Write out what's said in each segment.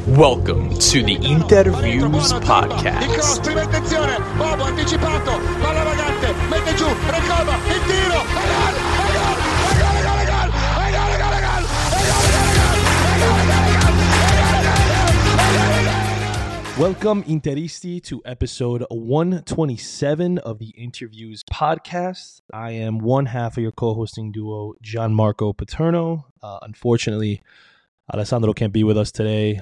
Welcome to the Interviews Podcast. Prima attenzione, Bobo anticipato, palla vagante, mette giù, Recoba, il tiro, Welcome, Interisti, to episode 127 of the Interviews Podcast. I am one half of your co-hosting duo, Gianmarco Paterno. Unfortunately, Alessandro can't be with us today.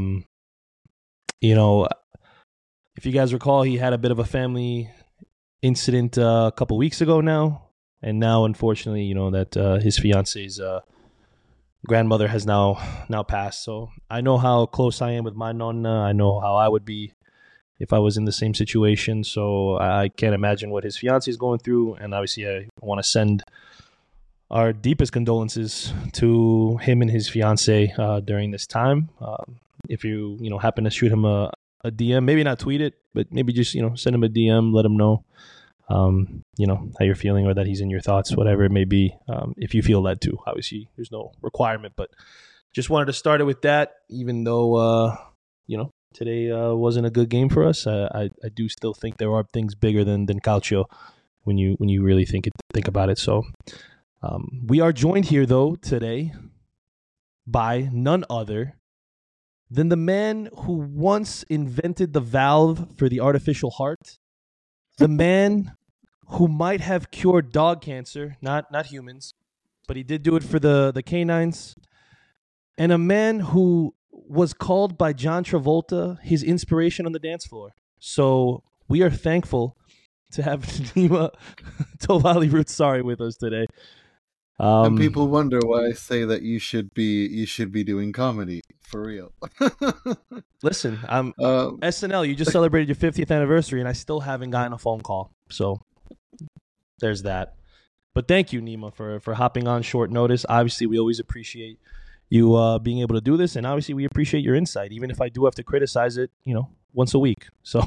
If you guys recall, he had a bit of a family incident a couple weeks ago now. And now, unfortunately, that his fiance's grandmother has now passed. So I know how close I am with my nonna. I know how I would be if I was in the same situation. So I can't imagine what his fiance is going through. And obviously, I want to send our deepest condolences to him and his fiance during this time. If you happen to shoot him a DM, maybe not tweet it, but maybe just send him a DM, let him know how you're feeling or that he's in your thoughts, whatever it may be. If you feel led to, obviously there's no requirement, but just wanted to start it with that. Even though today wasn't a good game for us, I do still think there are things bigger than Calcio when you really think about it. So. We are joined here, though, today by none other than the man who once invented the valve for the artificial heart, the man who might have cured dog cancer, not humans, but he did do it for the canines, and a man who was called by John Travolta his inspiration on the dance floor. So we are thankful to have Nima Tovali Rutsari with us today. And people wonder why I say that you should be doing comedy for real. Listen, I'm SNL. You just celebrated your 50th anniversary, and I still haven't gotten a phone call. So there's that. But thank you, Nima, for hopping on short notice. Obviously, we always appreciate you being able to do this, and obviously, we appreciate your insight, even if I do have to criticize it, once a week. So,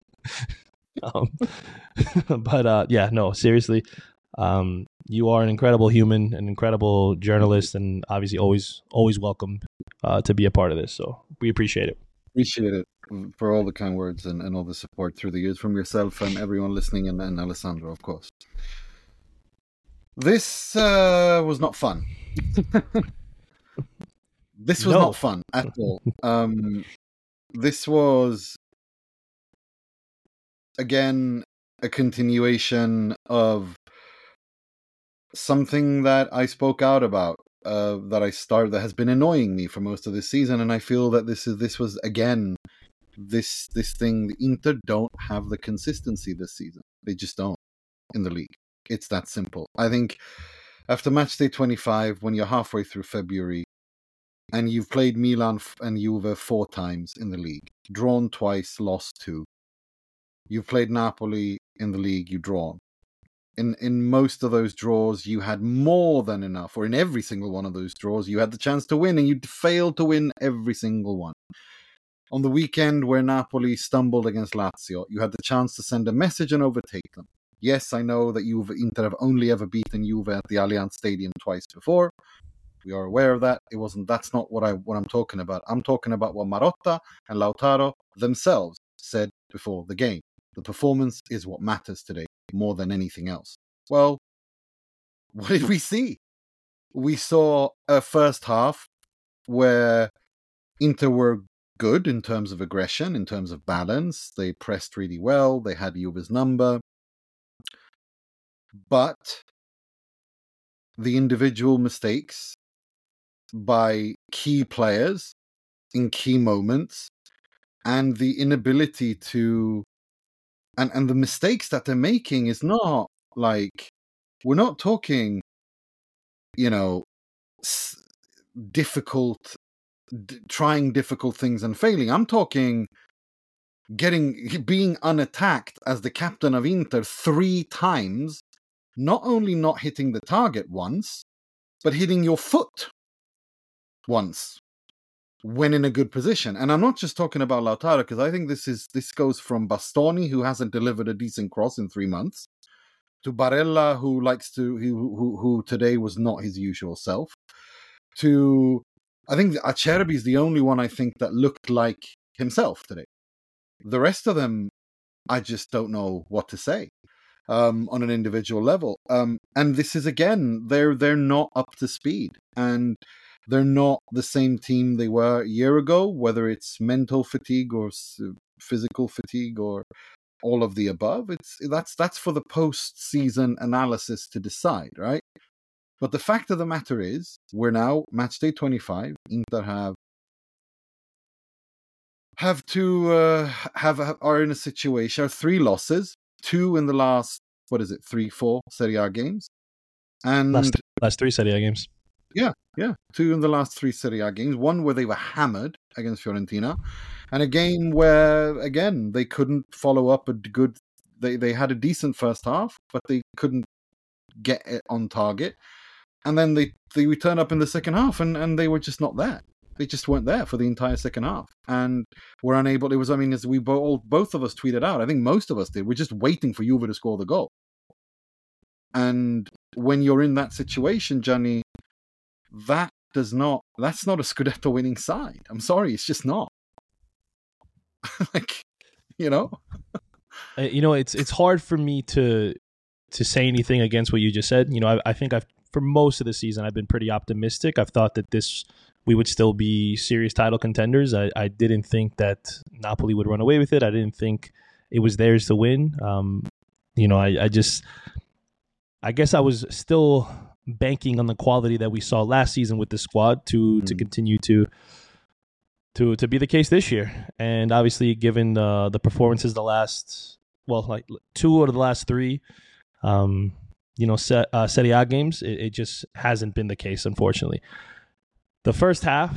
seriously. You are an incredible human, an incredible journalist, and obviously always welcome to be a part of this. So we appreciate it. Appreciate it for all the kind words and all the support through the years from yourself and everyone listening and Alessandro, of course. This was not fun. This was not fun at all. This was, again, a continuation of something that I spoke out about, that has been annoying me for most of this season, and I feel that this was again this thing. The Inter don't have the consistency this season. They just don't in the league. It's that simple. I think after match day 25, when you're halfway through February, and you've played Milan and Juve 4 times in the league, drawn twice, lost 2. You've played Napoli in the league, you've drawn. In most of those draws, you had more than enough, or in every single one of those draws, you had the chance to win, and you failed to win every single one. On the weekend, where Napoli stumbled against Lazio, you had the chance to send a message and overtake them. Yes, I know that Inter have only ever beaten Juve at the Allianz Stadium twice before. We are aware of that. That's not what I'm talking about. I'm talking about what Marotta and Lautaro themselves said before the game. The performance is what matters today, more than anything else. Well, what did we see? We saw a first half where Inter were good in terms of aggression, in terms of balance. They pressed really well. They had Juve's number. But the individual mistakes by key players in key moments, and the inability to and the mistakes that they're making is not like, we're not talking trying difficult things and failing. I'm talking being unattacked as the captain of Inter 3 times, not only not hitting the target once, but hitting your foot once when in a good position. And I'm not just talking about Lautaro, because I think this goes from Bastoni, who hasn't delivered a decent cross in 3 months, to Barella, who today was not his usual self, to I think Acerbi is the only one I think that looked like himself today. The rest of them, I just don't know what to say on an individual level. And this is, again, they're not up to speed, and they're not the same team they were a year ago, whether it's mental fatigue or physical fatigue or all of the above. That's for the post-season analysis to decide, right? But the fact of the matter is, we're now match day 25. Inter are in a situation, 3 losses, 2 in the last, 3-4 Serie A games, and last 3 Serie A games. Yeah, 2 in the last 3 Serie A games. One where they were hammered against Fiorentina, and a game where, again, they couldn't follow up a good. They had a decent first half, but they couldn't get it on target. And then they turn up in the second half, and they were just not there. They just weren't there for the entire second half, and were unable. It was, as we both of us tweeted out, I think most of us did. We're just waiting for Juve to score the goal. And when you're in that situation, Gianni, that's not a Scudetto winning side. I'm sorry, it's just not. It's hard for me to say anything against what you just said. I think for most of the season I've been pretty optimistic. I've thought that we would still be serious title contenders. I didn't think that Napoli would run away with it. I didn't think it was theirs to win. I guess I was still banking on the quality that we saw last season with the squad to continue to be the case this year. And obviously, given the performances the last 2 out of the last 3 Serie A games, it just hasn't been the case, unfortunately. The first half,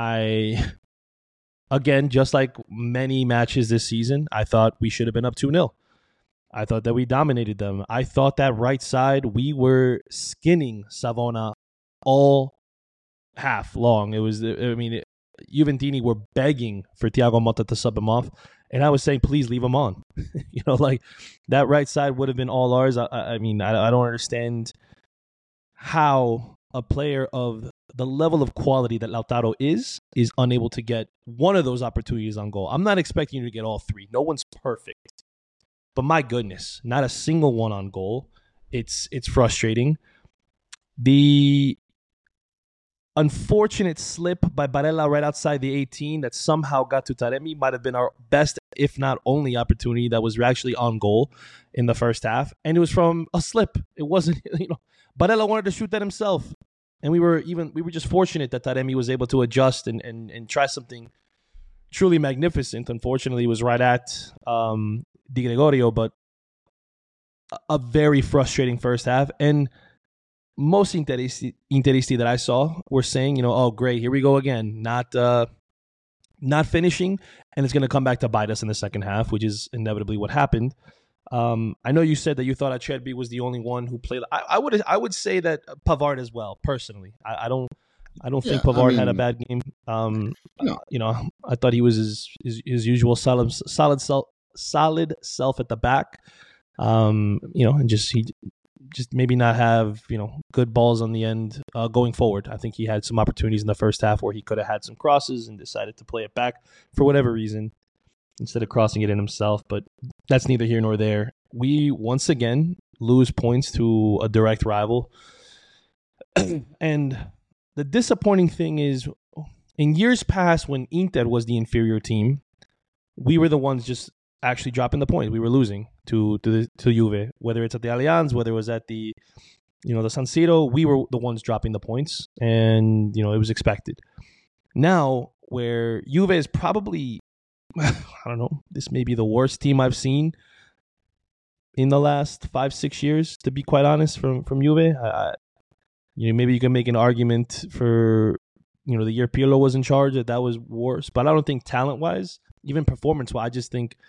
again, just like many matches this season, I thought we should have been up 2-0. I thought that we dominated them. I thought that right side, we were skinning Savona all half long. It was, Juventini were begging for Thiago Motta to sub him off, and I was saying, please leave him on. That right side would have been all ours. I don't understand how a player of the level of quality that Lautaro is unable to get one of those opportunities on goal. I'm not expecting you to get all 3. No one's perfect. But my goodness, not a single one on goal. It's frustrating. The unfortunate slip by Barella right outside the 18 that somehow got to Taremi might have been our best, if not only, opportunity that was actually on goal in the first half. And it was from a slip. It wasn't, Barella wanted to shoot that himself. And we were just fortunate that Taremi was able to adjust and try something truly magnificent. Unfortunately, it was right at Di Gregorio, but a very frustrating first half. And most Interisti that I saw were saying, oh, great, here we go again. Not finishing, and it's going to come back to bite us in the second half, which is inevitably what happened. I know you said that you thought Acerbi was the only one who played. I would say that Pavard as well. Personally, I don't think Pavard had a bad game. No. I thought he was his usual solid self at the back. And just maybe not have good balls on the end going forward. I think he had some opportunities in the first half where he could have had some crosses and decided to play it back for whatever reason instead of crossing it in himself. But that's neither here nor there. We once again lose points to a direct rival. And the disappointing thing is, in years past when Inter was the inferior team, we were the ones just actually dropping the points. We were losing to Juve, whether it's at the Allianz, whether it was at the the San Siro. We were the ones dropping the points, and it was expected. Now, where Juve is probably, I don't know, this may be the worst team I've seen in the last 5-6 years, to be quite honest, from Juve. Maybe you can make an argument for the year Pirlo was in charge that was worse, but I don't think talent-wise, even performance-wise, I just think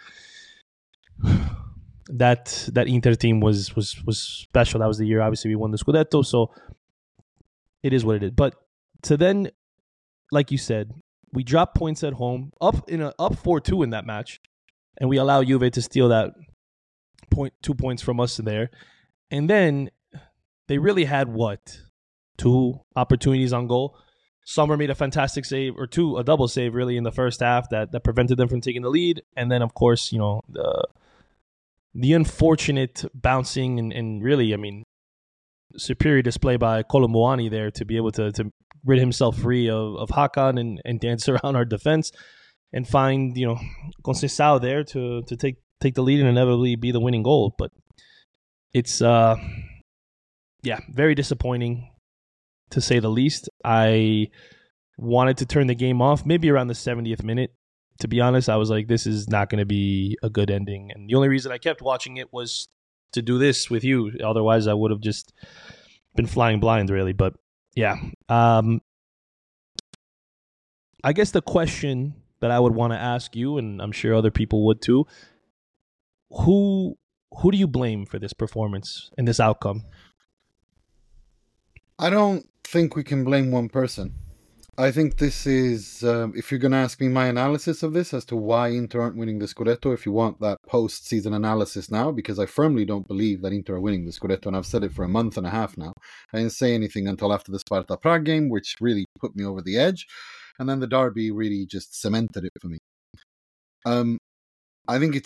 that Inter team was special. That was the year, obviously, we won the Scudetto, so it is what it is. But to then, like you said, we drop points at home, up 4-2 in that match, and we allow Juve to steal that 2 points from us there. And then they really had, 2 opportunities on goal? Sommer made a fantastic save, or a double save really in the first half that prevented them from taking the lead. And then, of course, the unfortunate bouncing and really, I mean, superior display by Kolomuani there to be able to rid himself free of Hakan and dance around our defense and find, Conceição there to take the lead and inevitably be the winning goal. But it's, very disappointing, to say the least. I wanted to turn the game off maybe around the 70th minute. To be honest, I was like, this is not going to be a good ending. And the only reason I kept watching it was to do this with you. Otherwise, I would have just been flying blind, really. But yeah, I guess the question that I would want to ask you, and I'm sure other people would too, who do you blame for this performance and this outcome? I don't think we can blame one person. I think this is, if you're going to ask me my analysis of this as to why Inter aren't winning the Scudetto, if you want that post-season analysis now, because I firmly don't believe that Inter are winning the Scudetto, and I've said it for a month and a half now. I didn't say anything until after the Sparta Prague game, which really put me over the edge, and then the derby really just cemented it for me. I think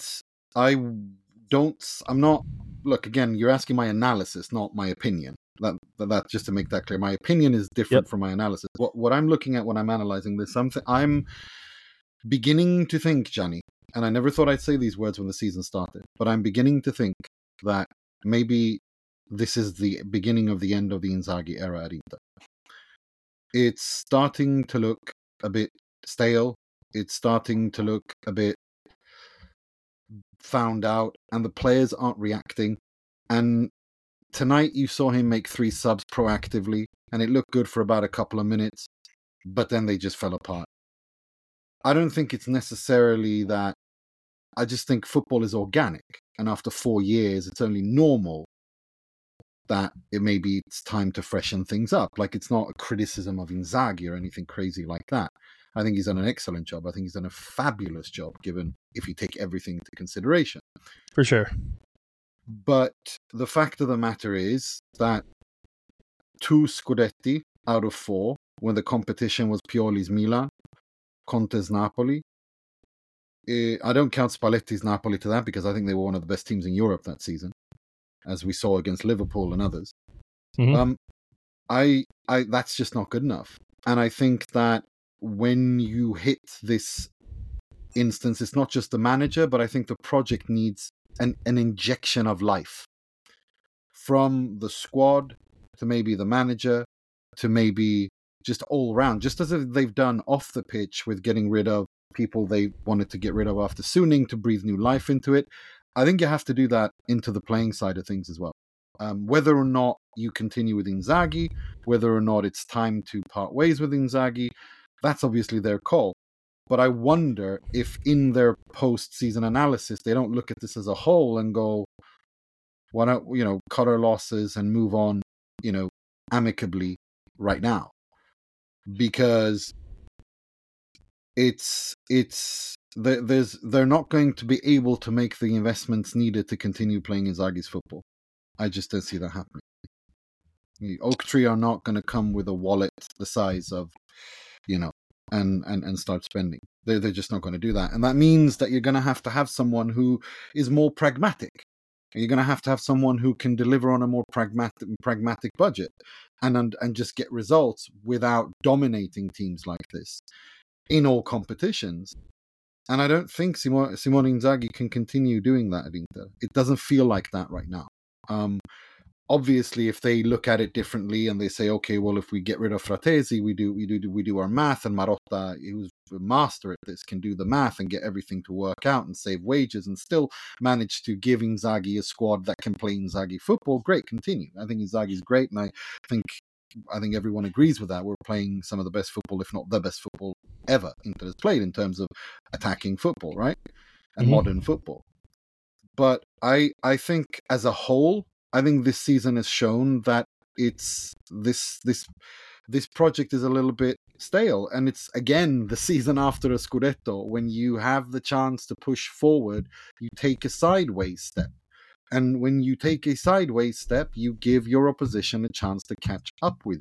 look, again, you're asking my analysis, not my opinion. That just to make that clear, my opinion is different from my analysis. What I'm looking at when I'm analyzing this, I'm beginning to think, Gianni, and I never thought I'd say these words when the season started, but I'm beginning to think that maybe this is the beginning of the end of the Inzaghi era at Inter. It's starting to look a bit stale. It's starting to look a bit found out, and the players aren't reacting. And tonight you saw him make 3 subs proactively, and it looked good for about a couple of minutes, but then they just fell apart. I don't think it's necessarily that. I just think football is organic, and after 4 years, it's only normal that it's time to freshen things up. Like, it's not a criticism of Inzaghi or anything crazy like that. I think he's done an excellent job. I think he's done a fabulous job, given if you take everything into consideration. For sure. But the fact of the matter is that 2 Scudetti out of 4, when the competition was Pioli's Milan, Conte's Napoli. I don't count Spalletti's Napoli to that, because I think they were one of the best teams in Europe that season, as we saw against Liverpool and others. Mm-hmm. That's just not good enough. And I think that when you hit this instance, it's not just the manager, but I think the project needs an injection of life from the squad to maybe the manager to maybe just all round, just as they've done off the pitch with getting rid of people they wanted to get rid of after Suning to breathe new life into it. I think you have to do that into the playing side of things as well. Whether or not you continue with Inzaghi, whether or not it's time to part ways with Inzaghi, that's obviously their call. But I wonder if in their post-season analysis, they don't look at this as a whole and go, why don't, cut our losses and move on, amicably right now? Because they're not going to be able to make the investments needed to continue playing Inzaghi's football. I just don't see that happening. The Oak Tree are not going to come with a wallet the size of, and start spending. They're just not going to do that. And that means that you're going to have someone who is more pragmatic. You're going to have someone who can deliver on a more pragmatic budget and just get results without dominating teams like this in all competitions. And I don't think Simone Inzaghi can continue doing that at Inter. It doesn't feel like that right now. Obviously, if they look at it differently and they say, okay, well, if we get rid of Fratesi, we do our math, and Marotta, who's a master at this, can do the math and get everything to work out and save wages and still manage to give Inzaghi a squad that can play Inzaghi football. Great, continue. I think Inzaghi's great, and I think everyone agrees with that. We're playing some of the best football, if not the best football ever Inter has played in terms of attacking football, right? And modern football. But I think as a whole, I think this season has shown that it's this project is a little bit stale, and it's again the season after a Scudetto when you have the chance to push forward, you take a sideways step, and when you take a sideways step, you give your opposition a chance to catch up with you,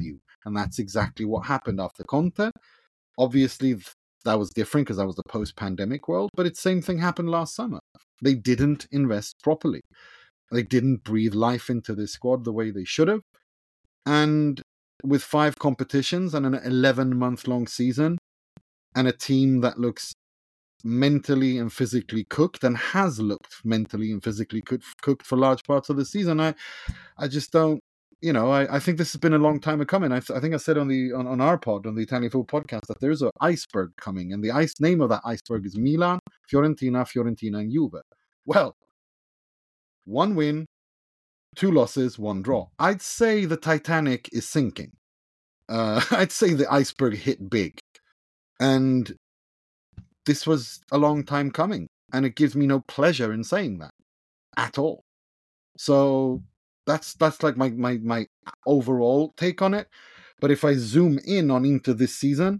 And that's exactly what happened after Conte. Obviously, that was different because that was the post-pandemic world, but the same thing happened last summer. They didn't invest properly. They didn't breathe life into this squad the way they should have. And with 5 competitions and an 11-month-long season and a team that looks mentally and physically cooked and has looked mentally and physically cooked for large parts of the season, I just don't, I think this has been a long time coming. I think I said on our pod, on the Italian Football Podcast, that there's an iceberg coming, and the name of that iceberg is Milan, Fiorentina, and Juve. Well, 1 win, 2 losses, 1 draw. I'd say the Titanic is sinking. I'd say the iceberg hit big. And this was a long time coming. And it gives me no pleasure in saying that at all. So that's like my overall take on it. But if I zoom in on into this season,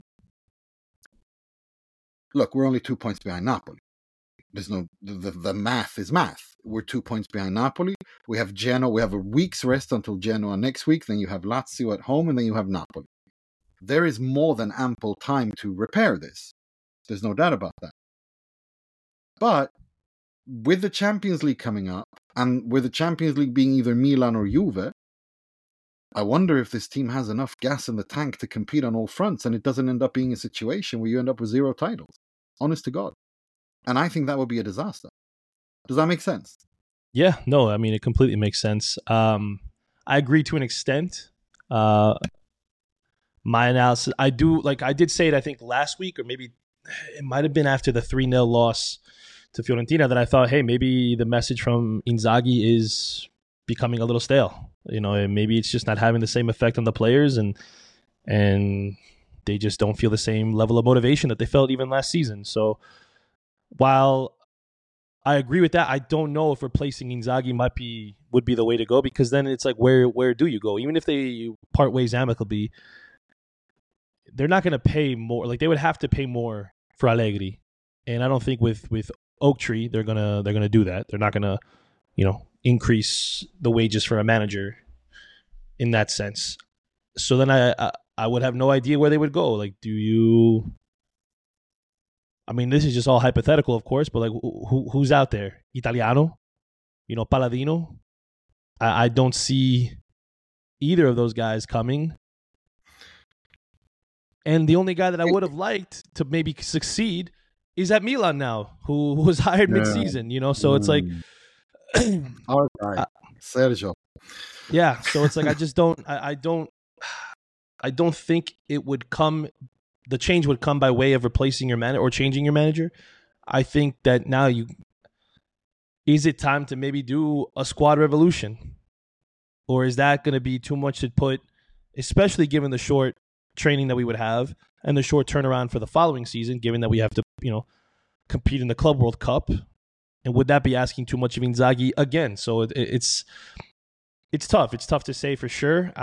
look, we're only 2 points behind Napoli. There's no, the math is math. We're 2 points behind Napoli. We have Genoa. We have a week's rest until Genoa next week. Then you have Lazio at home, and then you have Napoli. There is more than ample time to repair this. There's no doubt about that. But with the Champions League coming up, and with the Champions League being either Milan or Juve, I wonder if this team has enough gas in the tank to compete on all fronts, and it doesn't end up being a situation where you end up with 0 titles. Honest to God. And I think that would be a disaster. Does that make sense? Yeah, no, I mean, it completely makes sense. I agree to an extent. My analysis, I did say it, I think, last week, or maybe it might have been after the 3-0 loss to Fiorentina, that I thought, hey, maybe the message from Inzaghi is becoming a little stale. And maybe it's just not having the same effect on the players, and they just don't feel the same level of motivation that they felt even last season. So while I agree with that, I don't know if replacing Inzaghi would be the way to go, because then it's like, where do you go? Even if they part ways amicably, they're not going to pay more. Like, they would have to pay more for Allegri, and I don't think with Oak Tree they're gonna do that. They're not gonna increase the wages for a manager in that sense. So then I would have no idea where they would go. Like, I mean, this is just all hypothetical, of course, but like, who's out there? Italiano, Palladino. I don't see either of those guys coming. And the only guy that I would have liked to maybe succeed is at Milan now, who was hired mid-season. So it's like, our guy, Sergio. Yeah, so it's like, I just don't. I don't think it would come. The change would come by way of replacing your manager or changing your manager. I think that now is it time to maybe do a squad revolution? Or is that going to be too much to put, especially given the short training that we would have and the short turnaround for the following season, given that we have to, compete in the Club World Cup? And would that be asking too much of Inzaghi again? So it's tough. It's tough to say for sure.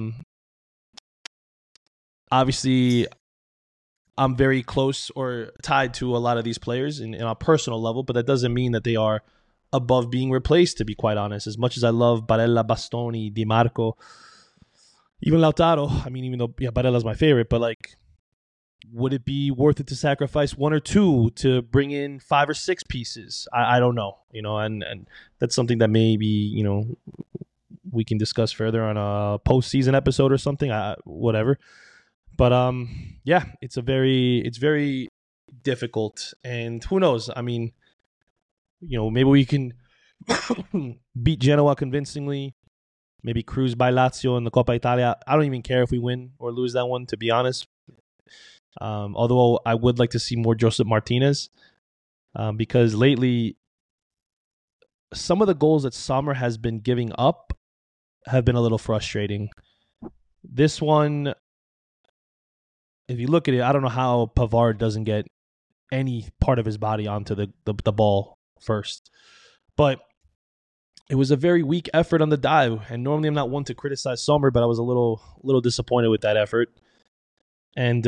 Obviously, I'm very close or tied to a lot of these players in a personal level, but that doesn't mean that they are above being replaced, to be quite honest. As much as I love Barella, Bastoni, Di Marco, even Lautaro, I mean, even though Barella's my favorite, but like, would it be worth it to sacrifice 1 or 2 to bring in 5 or 6 pieces? I don't know, and that's something that maybe, we can discuss further on a postseason episode or something, whatever. But yeah, it's very difficult, and who knows? I mean, maybe we can beat Genoa convincingly, maybe cruise by Lazio in the Coppa Italia. I don't even care if we win or lose that one, to be honest. Although I would like to see more Josep Martinez, because lately some of the goals that Sommer has been giving up have been a little frustrating. This one, if you look at it, I don't know how Pavard doesn't get any part of his body onto the ball first. But it was a very weak effort on the dive, and normally I'm not one to criticize Sommer, but I was a little disappointed with that effort. And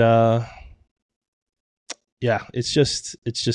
yeah, it's just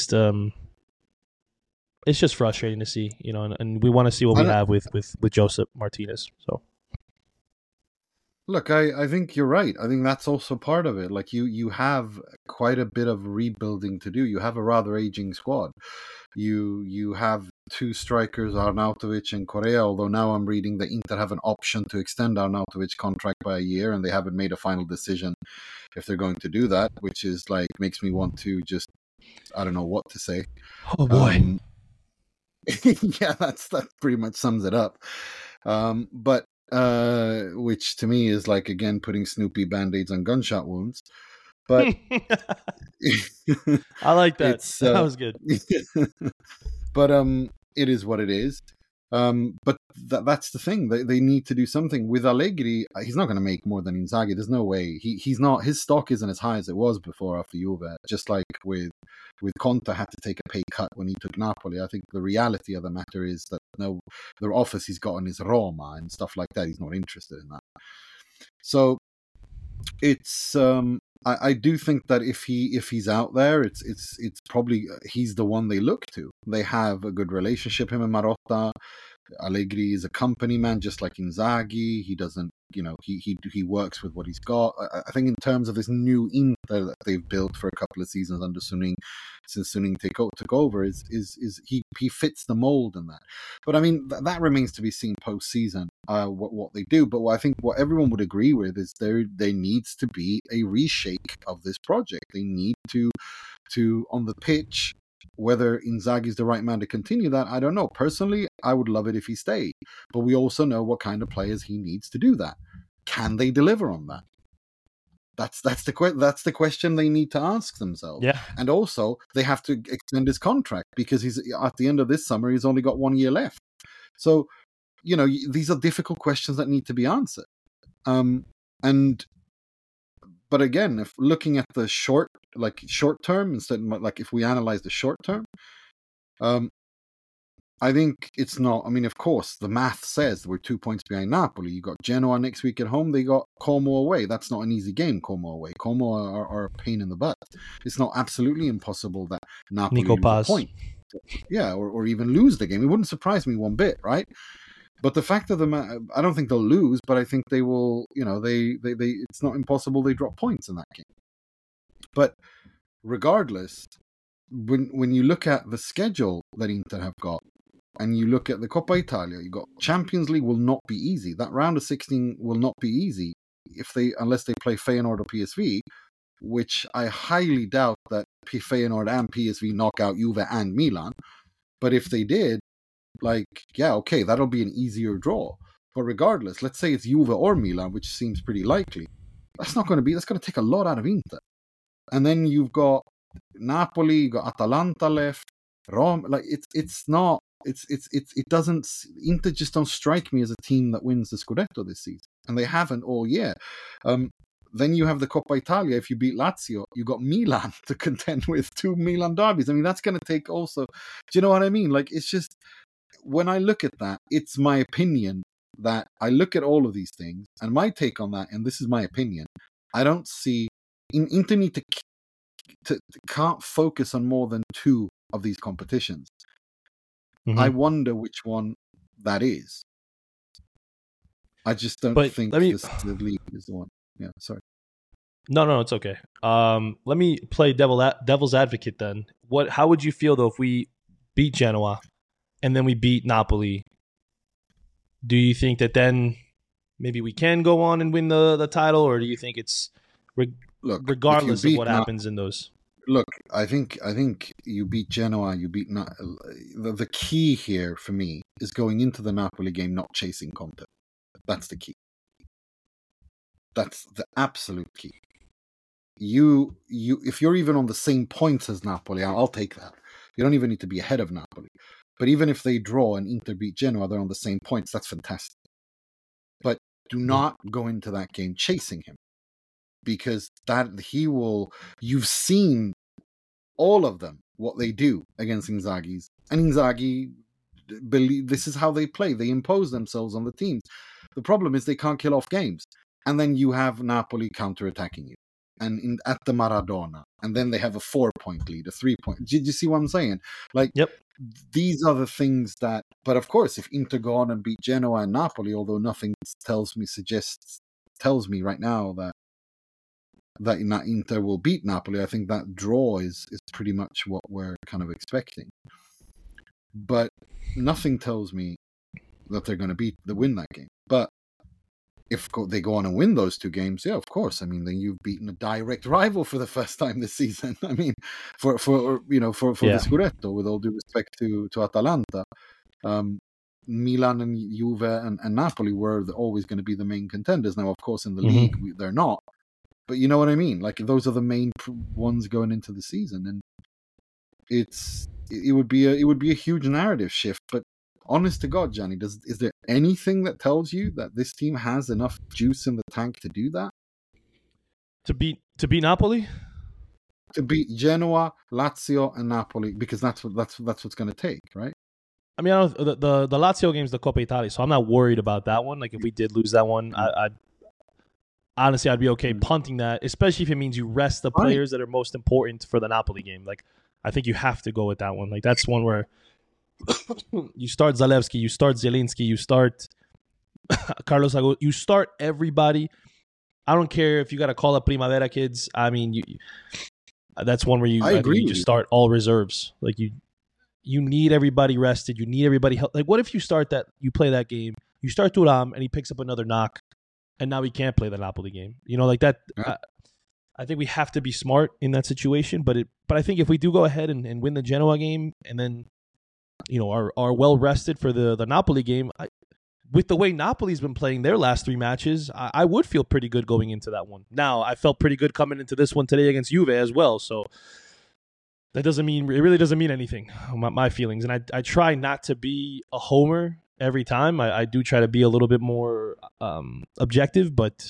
frustrating to see, and we want to see what we have with Josep Martinez. So Look, I think you're right. I think that's also part of it. Like you have quite a bit of rebuilding to do. You have a rather aging squad. You have two strikers, Arnautovic and Correa, although now I'm reading that Inter have an option to extend Arnautovic contract by a year, and they haven't made a final decision if they're going to do that, which is like makes me want to just I don't know what to say. Oh boy. Yeah, that pretty much sums it up. But which to me is like again putting Snoopy band-aids on gunshot wounds. But I like that. it's That was good. but it is what it is. But that's the thing. They need to do something with Allegri. He's not going to make more than Inzaghi. There's no way. He's not. His stock isn't as high as it was before after Juve. Just like with Conte had to take a pay cut when he took Napoli. I think the reality of the matter is that no, the office he's gotten is Roma and stuff like that. He's not interested in that. So it's I do think that if he's out there, it's probably he's the one they look to. They have a good relationship, him and Marotta. Allegri is a company man, just like Inzaghi. He doesn't, he works with what he's got. I think in terms of this new Inter that they've built for a couple of seasons under Suning, since Suning took over, is he fits the mold in that. But I mean that remains to be seen post-season what they do. But I think what everyone would agree with is there needs to be a reshake of this project. They need to on the pitch. Whether Inzaghi is the right man to continue that, I don't know. Personally, I would love it if he stayed. But we also know what kind of players he needs to do that. Can they deliver on that? That's the question they need to ask themselves. Yeah. And also, they have to extend his contract because he's at the end of this summer, he's only got 1 year left. So, these are difficult questions that need to be answered. But again, if looking at the short term instead, like if we analyze the short term, I think it's not. I mean, of course, the math says we're 2 points behind Napoli. You got Genoa next week at home. They got Como away. That's not an easy game. Como away. Como are a pain in the butt. It's not absolutely impossible that Napoli lose a point. Yeah, or even lose the game. It wouldn't surprise me one bit, right? But the fact of the matter, I don't think they'll lose, but I think they will, they it's not impossible they drop points in that game. But regardless, when you look at the schedule that Inter have got, and you look at the Coppa Italia, you got Champions League will not be easy. That round of 16 will not be easy unless they play Feyenoord or PSV, which I highly doubt that Feyenoord and PSV knock out Juve and Milan. But if they did, that'll be an easier draw. But regardless, let's say it's Juve or Milan, which seems pretty likely. That's going to take a lot out of Inter. And then you've got Napoli, you've got Atalanta left, Rome. Inter just don't strike me as a team that wins the Scudetto this season. And they haven't all year. Then you have the Coppa Italia. If you beat Lazio, you got Milan to contend with 2 Milan derbies. I mean, that's going to take also. Do you know what I mean? It's just, when I look at that, it's my opinion that I look at all of these things, and my take on that, and this is my opinion, I don't see Inter need to can't focus on more than 2 of these competitions. Mm-hmm. I wonder which one that is. I just don't think the league is the one. Yeah, sorry. No, it's okay. Let me play devil's advocate then. How would you feel though if we beat Genoa and then we beat Napoli? Do you think that then maybe we can go on and win the title, or do you think it's regardless of what happens in those? Look, I think you beat Genoa, you beat the key here for me is going into the Napoli game not chasing Conte. That's the key. That's the absolute key. You if you're even on the same points as Napoli, I'll take that. You don't even need to be ahead of Napoli. But even if they draw and Inter beat Genoa, they're on the same points. That's fantastic. But do not go into that game chasing him, because you've seen all of them, what they do against Inzaghi's. And Inzaghi believe this is how they play. They impose themselves on the teams. The problem is they can't kill off games. And then you have Napoli counterattacking you. And at the Maradona. And then they have a 4-point lead, a 3-point. Did you see what I'm saying? Yep. These are the things that... But of course, if Inter go on and beat Genoa and Napoli, although nothing suggests tells me right now that Inter will beat Napoli. I think that draw is pretty much what we're kind of expecting. But nothing tells me that they're going to win that game. But if they go on and win those 2 games, yeah, of course. I mean, then you've beaten a direct rival for the first time this season. I mean, for the Scudetto, with all due respect to Atalanta, Milan and Juve and Napoli were always going to be the main contenders. Now, of course, in the league, they're not. But you know what I mean? Like, those are the main ones going into the season, and it would be a huge narrative shift. But honest to God, Gianni, is there anything that tells you that this team has enough juice in the tank to do that? To beat Napoli? To beat Genoa, Lazio, and Napoli, because that's what's going to take, right? I mean, the Lazio game's the Coppa Italia, so I'm not worried about that one. Like, if we did lose that one, I'd be okay punting that, especially if it means you rest the players that are most important for the Napoli game. Like, I think you have to go with that one. Like, that's one where you start Zalewski, you start Zielinski, you start Carlos Agut, you start everybody. I don't care if you got to call up Primavera kids. I mean, that's one where I agree you just start all reserves. Like, you need everybody rested. You need everybody help. Like, what if you play that game, you start Thuram and he picks up another knock, and now he can't play the Napoli game? You know, like that. Yeah. I think we have to be smart in that situation. But I think if we do go ahead and win the Genoa game, and then, you know, are well rested for the Napoli game, with the way Napoli's been playing their last 3 matches, I would feel pretty good going into that one. Now, I felt pretty good coming into this one today against Juve as well. So it really doesn't mean anything, my feelings. And I try not to be a homer every time. I do try to be a little bit more objective, but,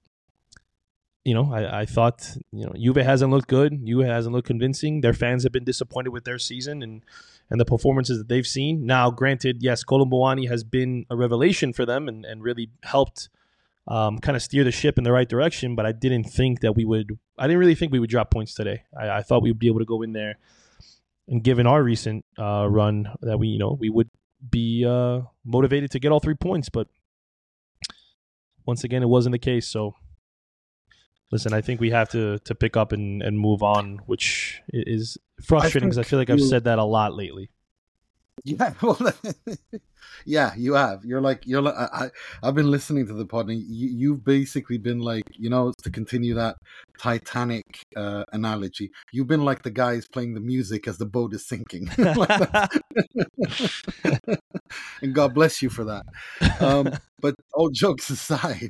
you know, I thought, you know, Juve hasn't looked good. Juve hasn't looked convincing. Their fans have been disappointed with their season and the performances that they've seen. Now, granted, yes, Colomboani has been a revelation for them and really helped kind of steer the ship in the right direction, but I didn't really think we would drop points today. I thought we would be able to go in there, and given our recent run, that we would be motivated to get all 3 points, but once again, it wasn't the case. So listen, I think we have to pick up and move on, which is frustrating because I feel like I've said that a lot lately. Yeah, well, yeah, you have. You're like I've been listening to the pod, and you've basically been like, you know, to continue that Titanic analogy, you've been like the guys playing the music as the boat is sinking. And God bless you for that. But all jokes aside,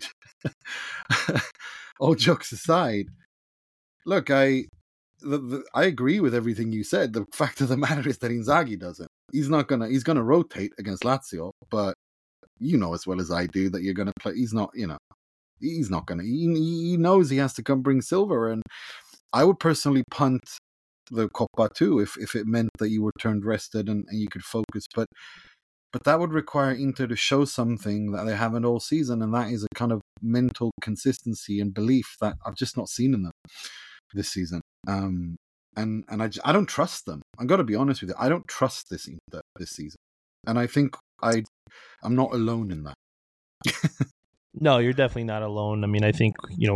look, I agree with everything you said. The fact of the matter is that Inzaghi doesn't. He's gonna rotate against Lazio, but you know as well as I do that you're gonna play. He's not gonna. He knows he has to come bring silver, and I would personally punt the Coppa too if it meant that you were turned rested and you could focus. But that would require Inter to show something that they haven't all season, and that is a kind of mental consistency and belief that I've just not seen in them this season. And I don't trust them. I'm going to be honest with you. I don't trust this Inter this season. And I think I'm not alone in that. No, you're definitely not alone. I mean, I think, you know,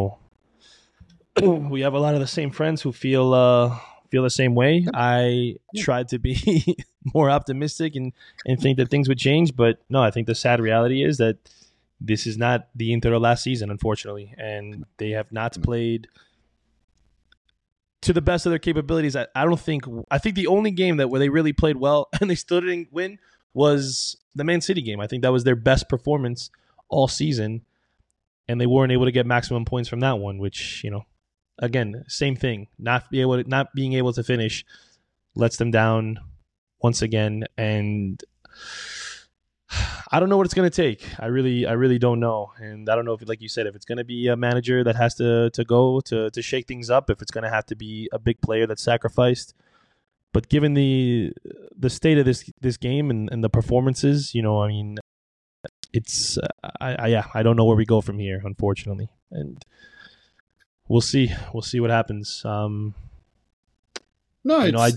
we have a lot of the same friends who feel the same way. I tried to be more optimistic and think that things would change. But no, I think the sad reality is that this is not the Inter of last season, unfortunately. And they have not played to the best of their capabilities. I think the only game where they really played well and they still didn't win was the Man City game. I think that was their best performance all season, and they weren't able to get maximum points from that one, which, you know, again, same thing. Not being able to finish lets them down once again, and I don't know what it's going to take. I really don't know. And I don't know if, like you said, if it's going to be a manager that has to go to shake things up, if it's going to have to be a big player that's sacrificed. But given the state of this game and the performances, you know, I mean, it's I don't know where we go from here, unfortunately. And we'll see what happens. No, you know,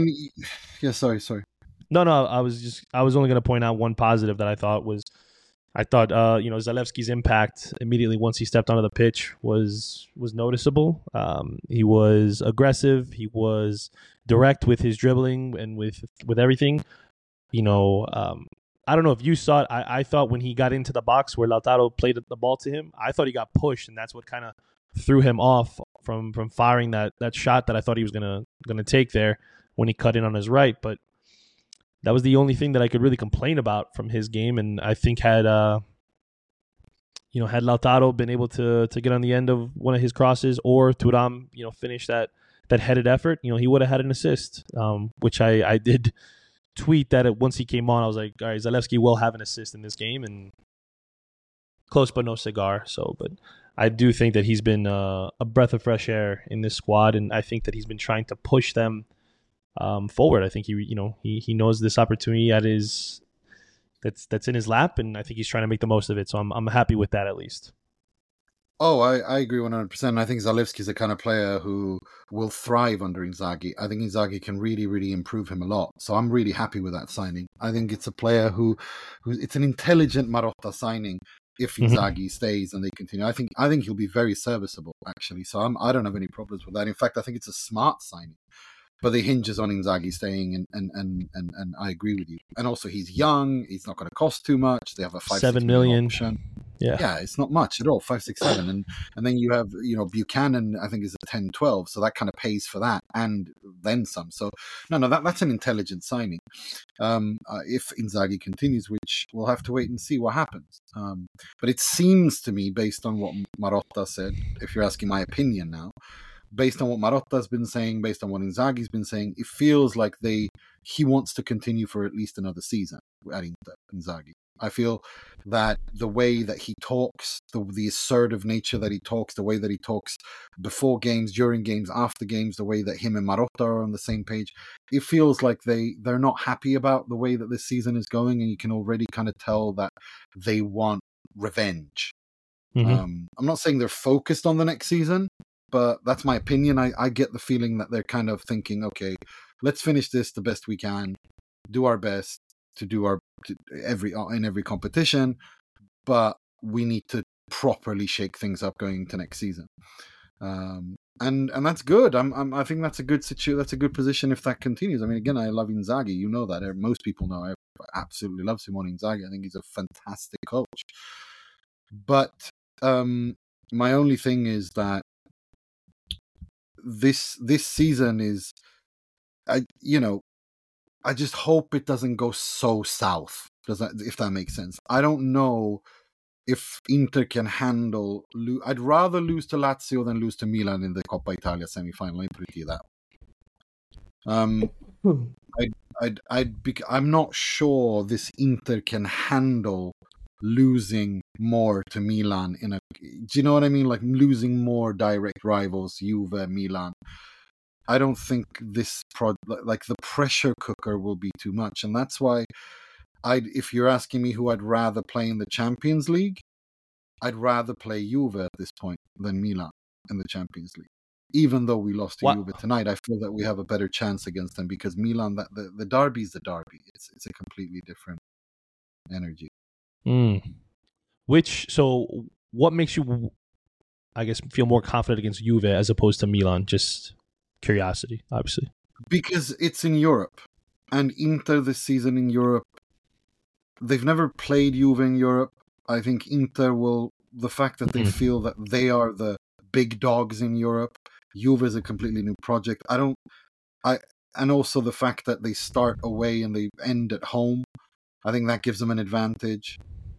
sorry. No, I was only going to point out one positive that I thought was I thought, Zalewski's impact immediately once he stepped onto the pitch was noticeable. He was aggressive. He was direct with his dribbling and with everything. I don't know if you saw it. I thought when he got into the box where Lautaro played the ball to him, I thought he got pushed, and that's what kind of threw him off from firing that shot that I thought he was gonna take there when he cut in on his right. But that was the only thing that I could really complain about from his game, and I think had Lautaro been able to get on the end of one of his crosses, or Thuram, finish that headed effort, he would have had an assist, which I did tweet that once he came on. I was like, all right, Zalewski will have an assist in this game, and close but no cigar. So, but I do think that he's been a breath of fresh air in this squad, and I think that he's been trying to push them forward. I think he knows this opportunity that's in his lap, and I think he's trying to make the most of it. So I'm happy with that at least. Oh, I agree 100%. I think Zalewski's the kind of player who will thrive under Inzaghi. I think Inzaghi can really, really improve him a lot. So I'm really happy with that signing. I think it's a player who it's an intelligent Marotta signing. If Inzaghi stays and they continue, I think he'll be very serviceable actually. So I don't have any problems with that. In fact, I think it's a smart signing. But it hinges on Inzaghi staying, and I agree with you. And also, he's young. He's not going to cost too much. They have a 7 million option. Yeah, it's not much at all. 5, 6, 7, and then you have Buchanan. I think is a 10, 12. So that kind of pays for that and then some. So no, that's an intelligent signing. If Inzaghi continues, which we'll have to wait and see what happens. But it seems to me, based on what Marotta said, if you're asking my opinion now. Based on what Marotta's been saying, based on what Inzaghi's been saying, it feels like he wants to continue for at least another season at Inzaghi. I feel that the way that he talks, the assertive nature that he talks, the way that he talks before games, during games, after games, the way that him and Marotta are on the same page, it feels like they're not happy about the way that this season is going, and you can already kind of tell that they want revenge. I'm not saying they're focused on the next season, but that's my opinion. I get the feeling that they're kind of thinking, okay, let's finish this the best we can, do our best to do in every competition, but we need to properly shake things up going into next season. And that's good. I think that's a good situation. That's a good position if that continues. I mean, again, I love Inzaghi. You know that. Most people know. I absolutely love Simone Inzaghi. I think he's a fantastic coach. But my only thing is that this season is, I just hope it doesn't go so south. If that makes sense? I don't know if Inter can handle. I'd rather lose to Lazio than lose to Milan in the Coppa Italia semi-final. Let me put it that. I'm not sure this Inter can handle losing more to Milan do you know what I mean? Like losing more direct rivals, Juve, Milan. I don't think like the pressure cooker will be too much, and that's why if you're asking me who I'd rather play in the Champions League, I'd rather play Juve at this point than Milan in the Champions League. Even though we lost to Juve tonight, I feel that we have a better chance against them because Milan, the derby is the derby. It's a completely different energy. So what makes you, I guess, feel more confident against Juve as opposed to Milan? Just curiosity, obviously. Because it's in Europe. And Inter this season in Europe, they've never played Juve in Europe. I think Inter the fact that they feel that they are the big dogs in Europe, Juve is a completely new project. And also the fact that they start away and they end at home, I think that gives them an advantage.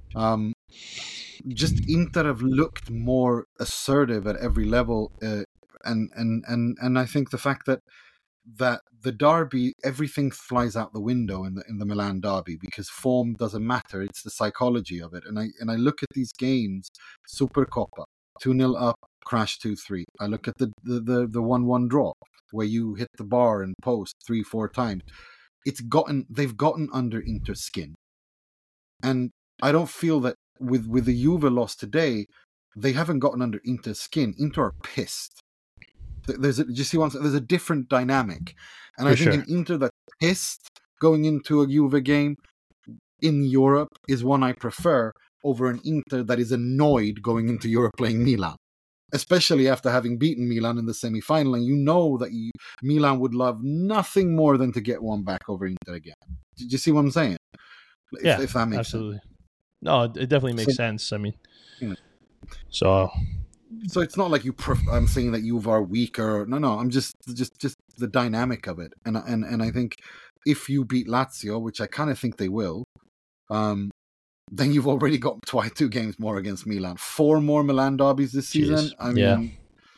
Just Inter have looked more assertive at every level, and I think the fact that the derby, everything flies out the window in the Milan derby because form doesn't matter. It's the psychology of it. And I look at these games, Supercoppa, 2-0 up, crash 2-3. I look at the 1-1 draw where you hit the bar and post 3-4 times. They've gotten under Inter's skin, and I don't feel that with the Juve loss today, they haven't gotten under Inter's skin. Inter are pissed. There's a different dynamic, and I think an Inter that's pissed going into a Juve game in Europe is one I prefer over an Inter that is annoyed going into Europe playing Milan. Especially after having beaten Milan in the semi-final, and you know that Milan would love nothing more than to get one back over Inter again. Did you see what I'm saying? Yeah, if that makes absolutely. sense. No, it definitely makes sense. I mean, so it's not like I'm saying that you are weaker. No. I'm just the dynamic of it, and I think if you beat Lazio, which I kind of think they will, then you've already got 2 games more against Milan. 4 more Milan derbies this season. Jeez. I mean,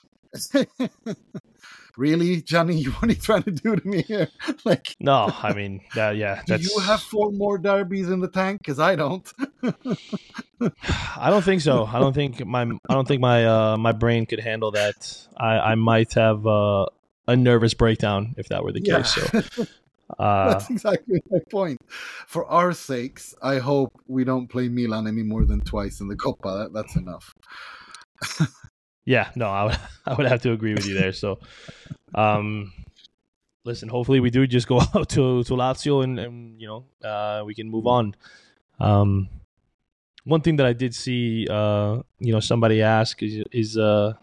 really, Johnny, what are you trying to do to me here? Like, no, I mean, yeah. Do you have 4 more derbies in the tank? Because I don't. I don't think so. I don't think my brain could handle that. I might have a nervous breakdown if that were the case. So. That's exactly my point. For our sakes, I hope we don't play Milan any more than twice in the Coppa. That's enough. Yeah, no, I would have to agree with you there. So, listen, hopefully we do just go out to Lazio and we can move on. One thing that I did see, somebody ask is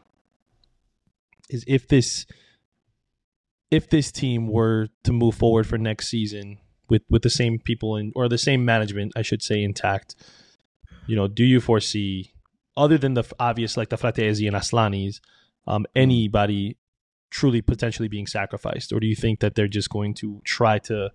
if this team were to move forward for next season with the same people or the same management, I should say, intact, do you foresee, other than the obvious like the Fratesi and Aslanis, anybody truly potentially being sacrificed, or do you think that they're just going to try to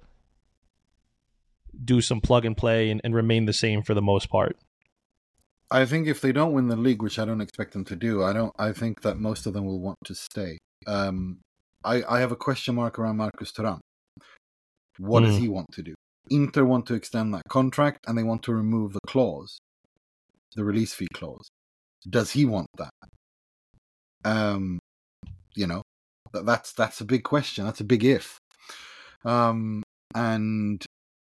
do some plug and play and remain the same for the most part? I think if they don't win the league, which I don't expect them to do, I think that most of them will want to stay. I have a question mark around Marcus Thuram. What does he want to do? Inter want to extend that contract, and they want to remove the clause, the release fee clause. Does he want that? That's a big question. That's a big if. And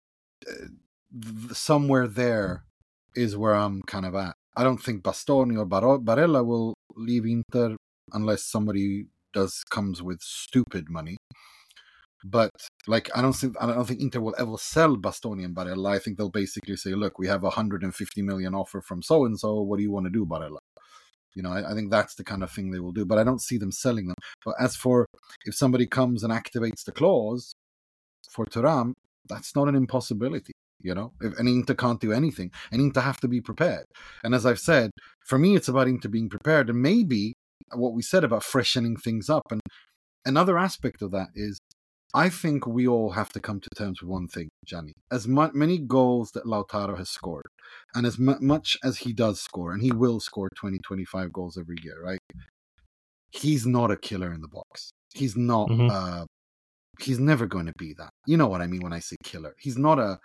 somewhere there is where I'm kind of at. I don't think Bastoni or Barella will leave Inter unless somebody comes with stupid money. But I don't think Inter will ever sell Bastoni and Barella. I think they'll basically say, look, we have 150 million offer from so and so. What do you want to do, Barella? I think that's the kind of thing they will do. But I don't see them selling them. But as for if somebody comes and activates the clause for Thuram, that's not an impossibility. If an Inter can't do anything, and Inter have to be prepared. And as I've said, for me, it's about Inter being prepared, and maybe what we said about freshening things up. And another aspect of that is, I think we all have to come to terms with one thing, Gianni. As many goals that Lautaro has scored, and as much as he does score, and he will score 20, 25 goals every year, right? He's not a killer in the box. He's not. He's never going to be that. You know what I mean when I say killer. He's not a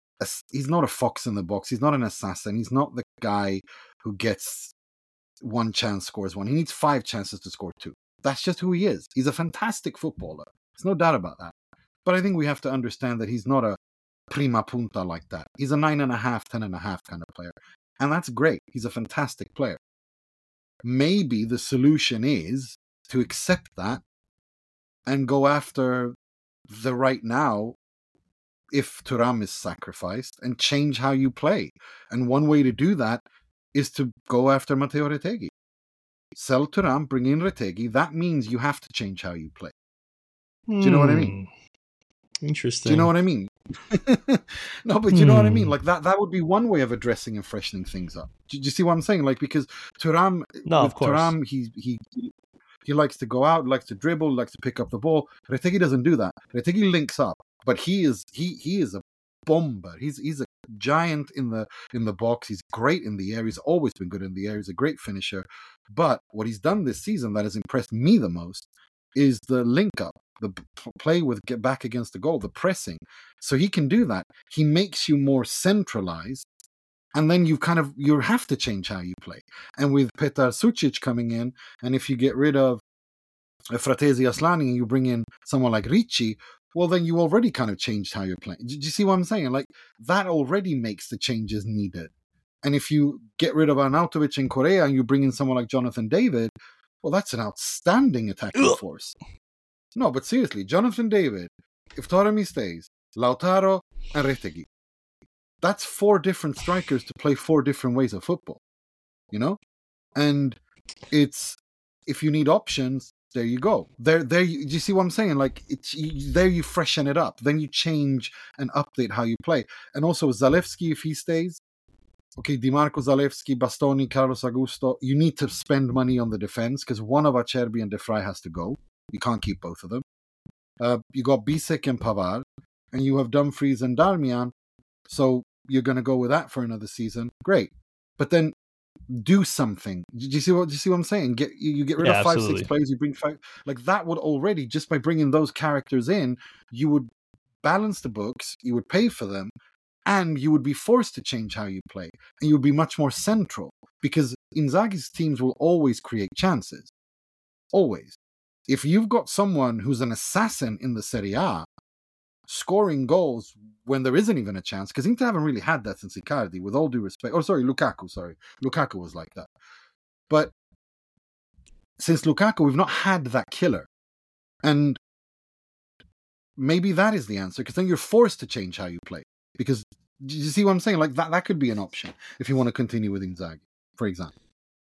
fox in the box. He's not an assassin. He's not the guy who gets one chance, scores one. He needs 5 chances to score 2. That's just who he is. He's a fantastic footballer. There's no doubt about that. But I think we have to understand that he's not a prima punta like that. He's a 9.5, 10.5 kind of player. And that's great. He's a fantastic player. Maybe the solution is to accept that and go after the right now if Thuram is sacrificed, and change how you play. And one way to do that is to go after Matteo Retegui. Sell Thuram, bring in Retegui. That means you have to change how you play. Do you know what I mean? Interesting. Do you know what I mean? No, but you know what I mean? Like that would be one way of addressing and freshening things up. Do you see what I'm saying? Like, because Thuram, of course. Thuram, he likes to go out, likes to dribble, likes to pick up the ball. Retegui doesn't do that. Retegui links up, but he is a bomber. He's a giant in the box. He's great in the air. He's always been good in the air. He's a great finisher. But what he's done this season that has impressed me the most is the link up, the play with get back against the goal, the pressing. So he can do that. He makes you more centralized, and then you have to change how you play. And with Petar Sucic coming in, and if you get rid of Fratesi Aslani and you bring in someone like Ricci, well, then you already kind of changed how you're playing. Do you see what I'm saying? Like, that already makes the changes needed. And if you get rid of Arnautovic in Korea and you bring in someone like Jonathan David, well, that's an outstanding attacking force. No, but seriously, Jonathan David, if Taremi stays, Lautaro and Retegui. That's 4 different strikers to play 4 different ways of football, you know? And it's, if you need options, there you go. There. Do you see what I'm saying? Like, there you freshen it up. Then you change and update how you play. And also Zalewski, if he stays, okay, Di Marco, Zalewski, Bastoni, Carlos Augusto, you need to spend money on the defense because one of Acerbi and De Vrij has to go. You can't keep both of them. You got Bisek and Pavard, and you have Dumfries and Darmian. So you're going to go with that for another season. Great. But then do something. Do you see what I'm saying? You get rid of 5, 6 players, you bring 5. Like, that would already, just by bringing those characters in, you would balance the books, you would pay for them, and you would be forced to change how you play. And you would be much more central. Because Inzaghi's teams will always create chances. Always. If you've got someone who's an assassin in the Serie A, scoring goals when there isn't even a chance, because Inter haven't really had that since Icardi, with all due respect. Oh, sorry, Lukaku. Lukaku was like that. But since Lukaku, we've not had that killer. And maybe that is the answer, because then you're forced to change how you play. Because, do you see what I'm saying? Like, that could be an option if you want to continue with Inzaghi, for example.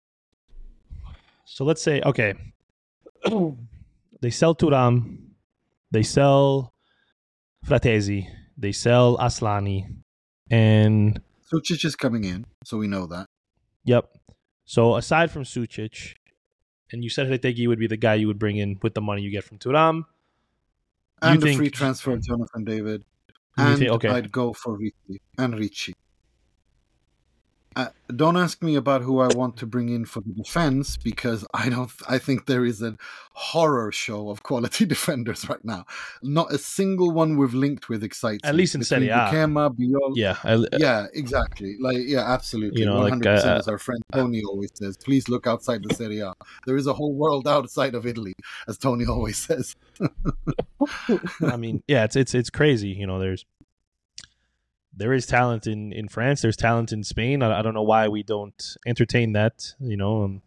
So let's say, okay, they sell Thuram, they sell Fratesi, they sell Aslani, and Sucic is coming in, so we know that. Yep. So aside from Sucic, and you said Retegui would be the guy you would bring in with the money you get from Thuram. And a free transfer of Jonathan David. And I'd go for Ricci and Ricci. Don't ask me about who I want to bring in for the defense, because I think there is a horror show of quality defenders right now. Not a single one we've linked with excites At me. least in Serie A. Bukema, Biol. Yeah, exactly. Absolutely. You know, 100%, as our friend Tony always says. Please look outside the Serie A. There is a whole world outside of Italy, as Tony always says. I mean, yeah, it's crazy. You know, there is talent in France. There's talent in Spain. I don't know why we don't entertain that. You know,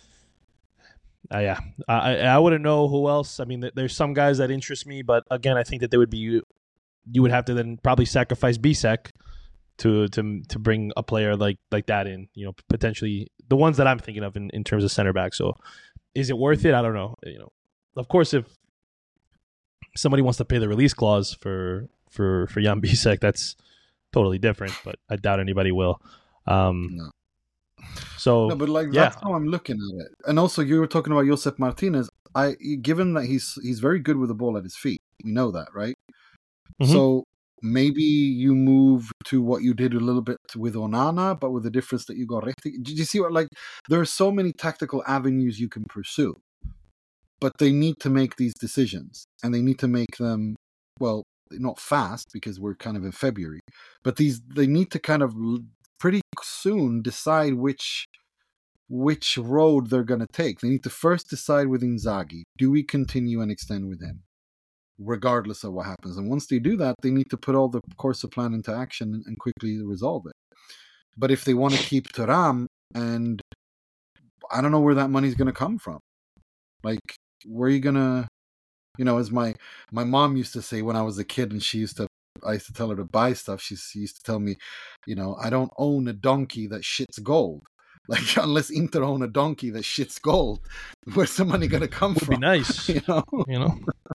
I wouldn't know who else. I mean, there's some guys that interest me, but again, I think that you would have to then probably sacrifice Bisek to bring a player like that in. You know, potentially the ones that I'm thinking of in terms of center back. So, is it worth it? I don't know. You know, of course, if somebody wants to pay the release clause for Jan Bisek, that's totally different, but I doubt anybody will. No. So, but that's how I'm looking at it. And also, you were talking about Josep Martinez. Given that he's very good with the ball at his feet, we know that, right? Mm-hmm. So maybe you move to what you did a little bit with Onana, but with the difference that you got Retegui. Did you see what? Like, there are so many tactical avenues you can pursue, but they need to make these decisions, and they need to make them not fast, because we're kind of in February, but they need to kind of pretty soon decide which road they're going to take. They need to first decide with Inzaghi, do we continue and extend with him, regardless of what happens? And once they do that, they need to put all the course of plan into action and quickly resolve it. But if they want to keep Thuram, and I don't know where that money's going to come from. Like, where are you going to... You know, as my mom used to say when I was a kid, and I used to tell her to buy stuff, she used to tell me, you know, I don't own a donkey that shits gold. Like, unless Inter own a donkey that shits gold, where's the money going to come from? Would be nice. You know?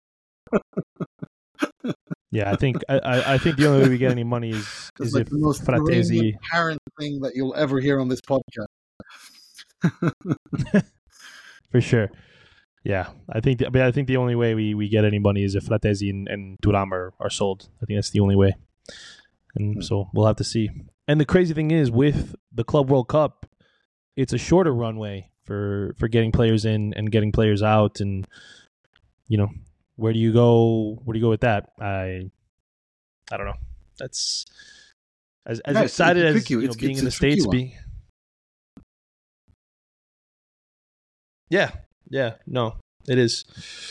Yeah, I think the only way we get any money is like if the most Fratesi... apparent thing that you'll ever hear on this podcast. For sure. Yeah, I think the only way we get any money is if Fratesi and Thuram are sold. I think that's the only way. And so we'll have to see. And the crazy thing is, with the Club World Cup, it's a shorter runway for getting players in and getting players out. And, you know, where do you go with that? I don't know. That's as excited as being in the States. Yeah, no, it is.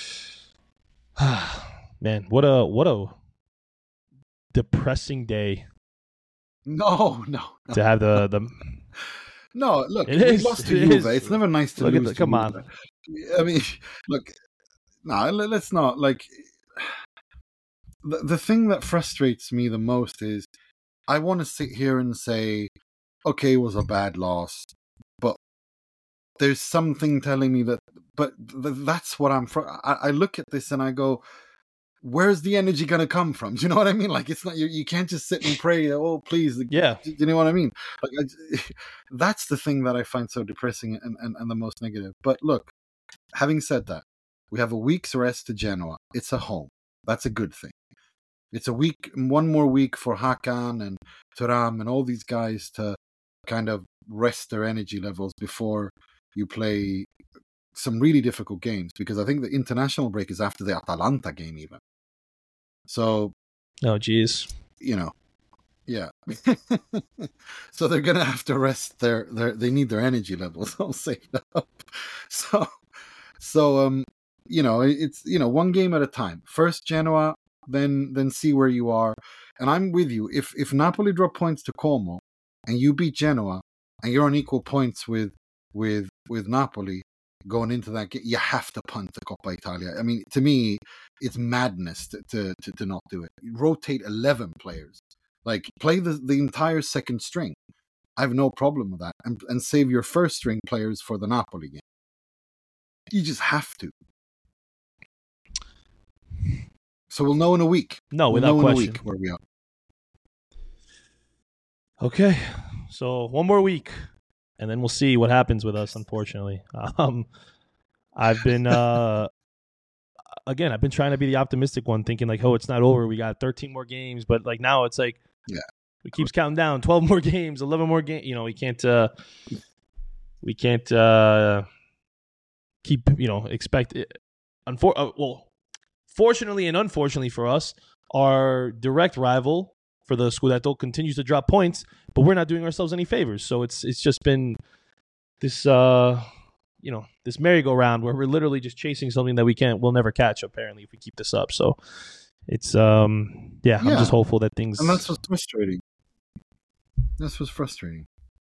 Man, what a depressing day. No. To have the No, look, we lost to Juve. It's never nice to lose. Come on. I mean, look, no, let's not. Like, the thing that frustrates me the most is I want to sit here and say, okay, it was a bad loss, but there's something telling me that. But that's what I look at this and I go, where's the energy going to come from? Do you know what I mean? Like, it's not, you can't just sit and pray, oh, please. Yeah. Do you know what I mean? Like, that's the thing that I find so depressing and the most negative. But look, having said that, we have a week's rest to Genoa. It's a home. That's a good thing. It's a week, one more week for Hakan and Thuram and all these guys to kind of rest their energy levels before you play some really difficult games, because I think the international break is after the Atalanta game even. So, oh geez, you know, yeah. So they're gonna have to rest they need their energy levels all saved up. So you know, it's, you know, one game at a time. First Genoa, then see where you are. And I'm with you. If Napoli drop points to Como and you beat Genoa and you're on equal points with Napoli going into that game, you have to punt the Coppa Italia. I mean, to me, it's madness to not do it. Rotate 11 players. Like, play the entire second string. I have no problem with that. And save your first string players for the Napoli game. You just have to. So we'll know in a week. No, without question. In a week where we are. Okay, so one more week, and then we'll see what happens with us. Unfortunately, I've been again. I've been trying to be the optimistic one, thinking like, "Oh, it's not over. We got 13 more games." But like now, it's like, yeah, it keeps counting down. 12 more games, 11 more games. You know, we can't keep, you know, expect it. Fortunately and unfortunately for us, our direct rival for the Scudetto continues to drop points, but we're not doing ourselves any favors. So it's just been this you know, this merry-go-round where we're literally just chasing something that we'll never catch, apparently, if we keep this up. So it's I'm just hopeful that things. And that's what's frustrating. That's what's frustrating.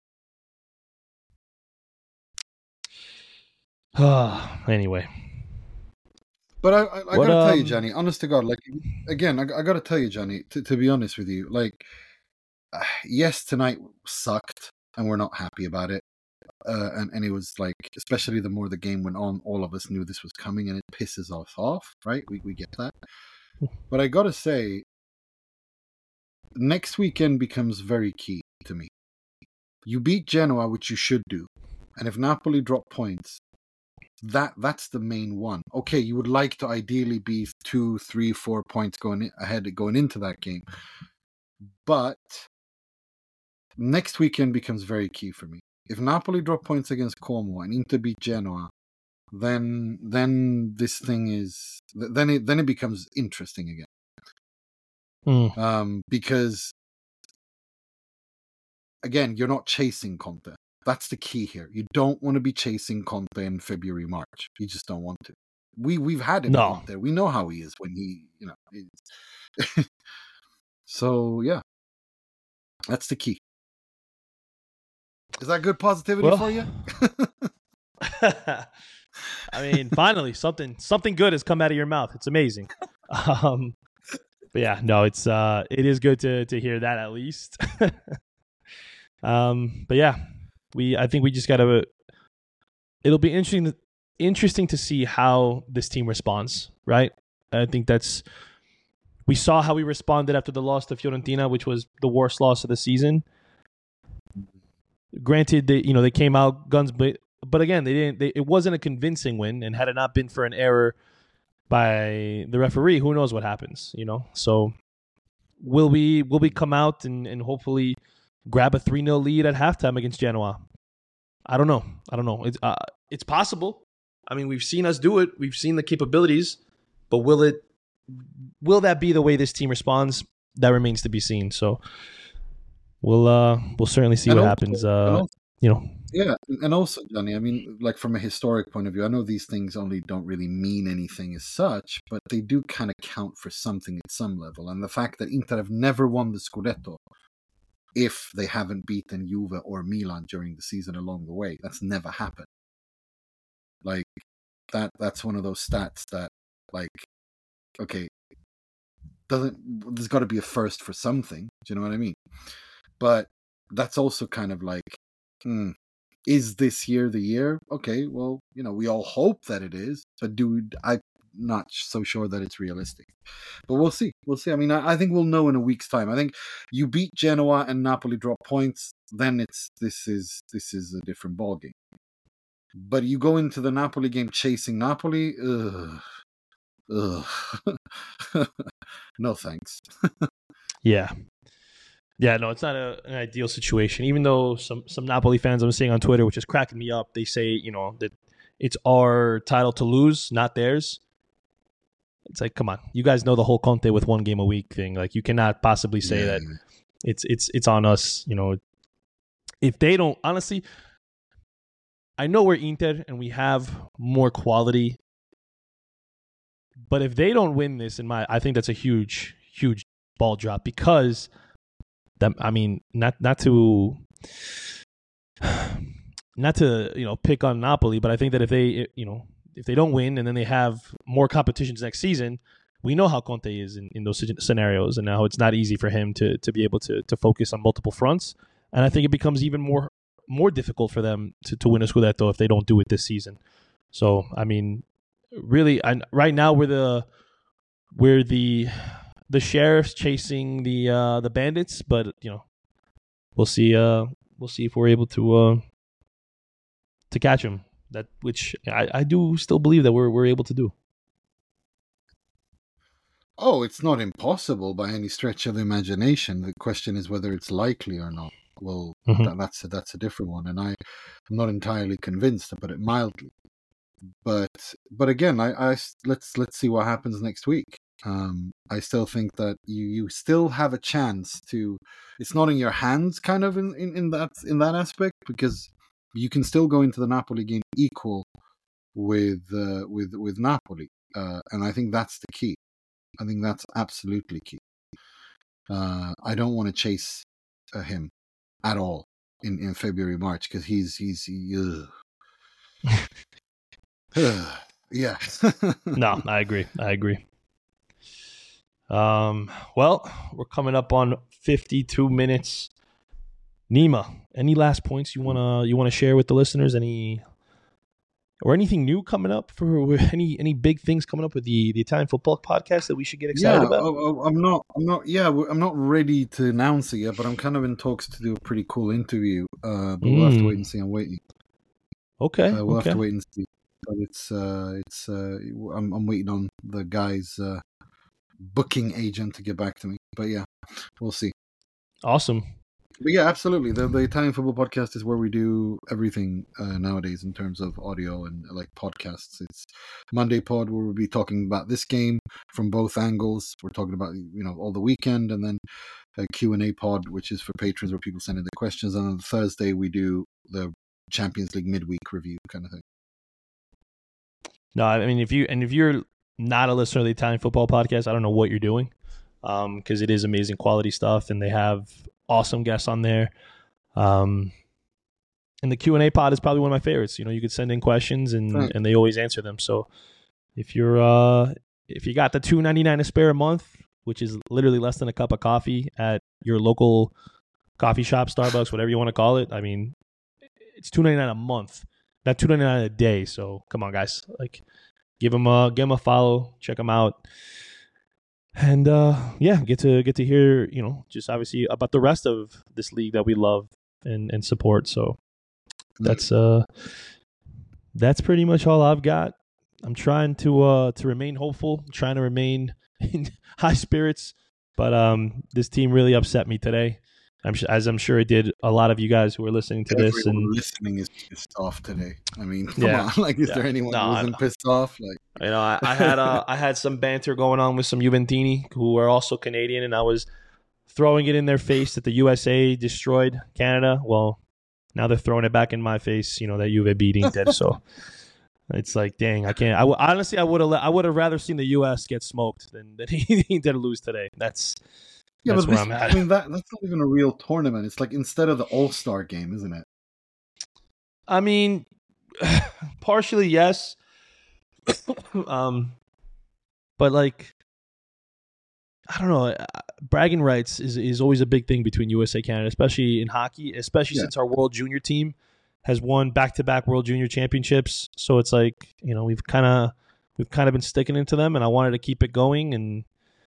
Anyway. But I gotta tell you, Johnny, honest to God, like, again, I gotta tell you, Johnny, to be honest with you, like, yes, tonight sucked, and we're not happy about it. And it was like, especially the more the game went on, all of us knew this was coming, and it pisses us off, right? We get that. But I gotta say, next weekend becomes very key to me. You beat Genoa, which you should do, and if Napoli drop points, that's the main one. Okay, you would like to ideally be 2, 3, 4 points going into that game, but next weekend becomes very key for me. If Napoli drop points against Como and Inter beat Genoa, then this thing is then it becomes interesting again. Because again, you're not chasing Conte. That's the key here. You don't want to be chasing Conte in February, March. You just don't want to. We've had him out there. We know how he is when he, you know. So yeah, that's the key. Is that good positivity for you? I mean, finally, something good has come out of your mouth. It's amazing. But yeah, no, it is good to hear that at least. But yeah. I think we just gotta. It'll be interesting to see how this team responds, right? I think we saw how we responded after the loss to Fiorentina, which was the worst loss of the season. Granted, they came out guns, but again, they didn't. It wasn't a convincing win, and had it not been for an error by the referee, who knows what happens? You know, so will we come out and hopefully grab a 3-0 lead at halftime against Genoa? I don't know. It's possible. I mean, we've seen us do it. We've seen the capabilities, but will that be the way this team responds? That remains to be seen. So we'll certainly see what happens. You know. Yeah, and also, Johnny, I mean, like, from a historic point of view, I know these things only don't really mean anything as such, but they do kind of count for something at some level. And the fact that Inter have never won the Scudetto, if they haven't beaten Juve or Milan during the season along the way. That's never happened. Like, that's one of those stats that, like, okay, There's got to be a first for something. Do you know what I mean? But that's also kind of like, is this year the year? Okay, well, we all hope that it is, but I'm not so sure that it's realistic. But we'll see. We'll see. I mean, I think we'll know in a week's time. I think you beat Genoa and Napoli drop points, then this is a different ballgame. But you go into the Napoli game chasing Napoli, ugh. No thanks. Yeah. Yeah, no, it's not an ideal situation. Even though some Napoli fans I'm seeing on Twitter, which is cracking me up, they say, that it's our title to lose, not theirs. It's like, come on, you guys know the whole Conte with 1 game a week thing. Like, you cannot possibly say that it's on us. If they don't, honestly, I know we're Inter and we have more quality, but if they don't win this, I think that's a huge, huge ball drop because that, I mean, not to pick on Napoli, but I think that if they don't win and then they have more competitions next season, we know how Conte is in those scenarios, and now it's not easy for him to be able to focus on multiple fronts. And I think it becomes even more difficult for them to win a Scudetto if they don't do it this season. So, I mean, really, right now we're the sheriffs chasing the bandits, but we'll see. We'll see if we're able to catch them. Which I do still believe that we're able to do. Oh, it's not impossible by any stretch of the imagination. The question is whether it's likely or not. Well, that's a different one, and I'm not entirely convinced, to put it mildly. But again, let's see what happens next week. I still think that you still have a chance to. It's not in your hands, kind of in that aspect, because you can still go into the Napoli game equal with Napoli, and I think that's the key. I think that's absolutely key. I don't want to chase him at all in February, March, because he's yeah. No, I agree. Well, we're coming up on 52 minutes. Nima, any last points you wanna share with the listeners? Anything new coming up for any big things coming up with the Italian Football Podcast that we should get excited about? I'm not ready to announce it yet, but I'm kind of in talks to do a pretty cool interview. But we'll have to wait and see. I'm waiting. Okay. We'll have to wait and see. But I'm waiting on the guy's booking agent to get back to me. But yeah, we'll see. Awesome. But yeah, absolutely. The Italian Football Podcast is where we do everything nowadays in terms of audio and like podcasts. It's Monday Pod, where we'll be talking about this game from both angles. We're talking about all the weekend, and then a Q&A pod, which is for patrons, where people send in their questions. And on Thursday we do the Champions League midweek review kind of thing. No, I mean, if you're not a listener of the Italian Football Podcast, I don't know what you're doing, because it is amazing quality stuff, and they have awesome guests on there. And the Q&A pod is probably one of my favorites. You could send in questions and they always answer them. So if you got the $2.99 to spare a month, which is literally less than a cup of coffee at your local coffee shop, Starbucks, whatever you want to call it, I mean, it's $2.99 a month, not $2.99 a day. So come on, guys, like give them a follow, check them out. And get to hear, just obviously about the rest of this league that we love and support. So that's pretty much all I've got. I'm trying to remain hopeful, trying to remain in high spirits, but this team really upset me today. I'm sure it did a lot of you guys who are listening to this. And listening is pissed off today. I mean, come on. Like, is there anyone who wasn't pissed off? Like, I had some banter going on with some Juventini who are also Canadian, and I was throwing it in their face that the USA destroyed Canada. Well, now they're throwing it back in my face. That Juve beat Inter. So it's like, dang, I can't. Honestly, I would have rather seen the US get smoked than Inter lose today. That's where I'm at. I mean, that's not even a real tournament. It's like instead of the All-Star game, isn't it? I mean, partially yes. But like, I don't know. Bragging rights is always a big thing between USA and Canada, especially in hockey, especially since our World Junior team has won back-to-back World Junior championships. So it's like, we've kind of been sticking into them, and I wanted to keep it going. And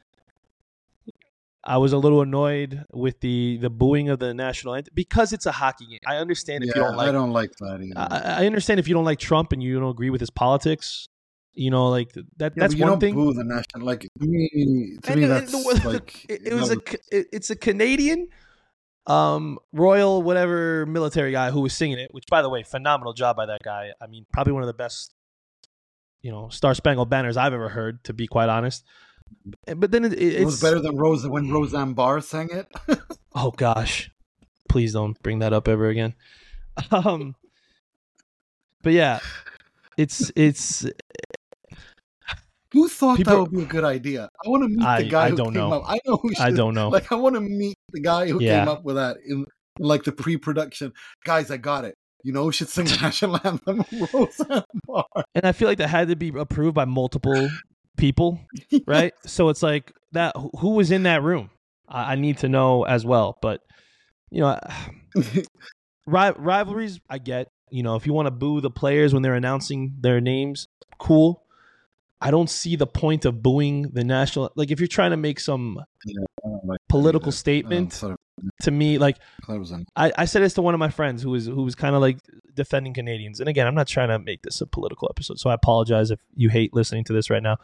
I was a little annoyed with the booing of the national anthem because it's a hockey game. I understand if you don't like. I don't like that either. I understand if you don't like Trump and you don't agree with his politics. Like that. Yeah, that's one thing. Boo the national, like to me that's like it's a Canadian, royal whatever military guy who was singing it. Which, by the way, phenomenal job by that guy. I mean, probably one of the best, Star Spangled Banners I've ever heard. To be quite honest, but then it was better than when Roseanne Barr sang it. Oh gosh, please don't bring that up ever again. But yeah, it's. Who thought that would be a good idea? I want to meet the guy who came up. I know who should. I don't know. Like, I want to meet the guy who came up with that in like the pre-production. Guys, I got it. Who should sing the national anthem? Roseanne Barr. And I feel like that had to be approved by multiple people, right? So it's like that. Who was in that room? I need to know as well. But rivalries, I get. If you want to boo the players when they're announcing their names, cool. I don't see the point of booing the national. Like, if you're trying to make some political statement, to me, like I said this to one of my friends who was kind of like defending Canadians. And again, I'm not trying to make this a political episode, so I apologize if you hate listening to this right now.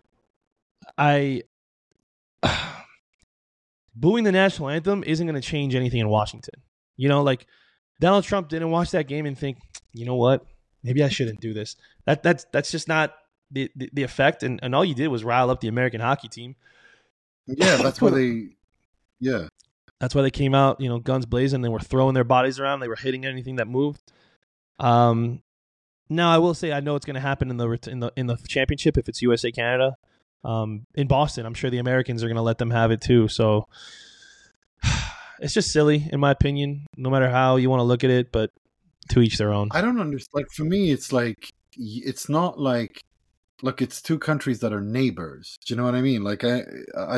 Booing the national anthem isn't going to change anything in Washington. Like Donald Trump didn't watch that game and think, you know what, maybe I shouldn't do this. That's just not the effect, and all you did was rile up the American hockey team. Yeah, that's why they. Yeah, that's why they came out, guns blazing. They were throwing their bodies around. They were hitting anything that moved. Now, I will say I know it's going to happen in the championship if it's USA Canada. In Boston, I'm sure the Americans are going to let them have it too. So it's just silly, in my opinion. No matter how you want to look at it, but to each their own. I don't understand. Like, for me, it's like it's not like. Look, it's two countries that are neighbors. Do you know what I mean? Like, I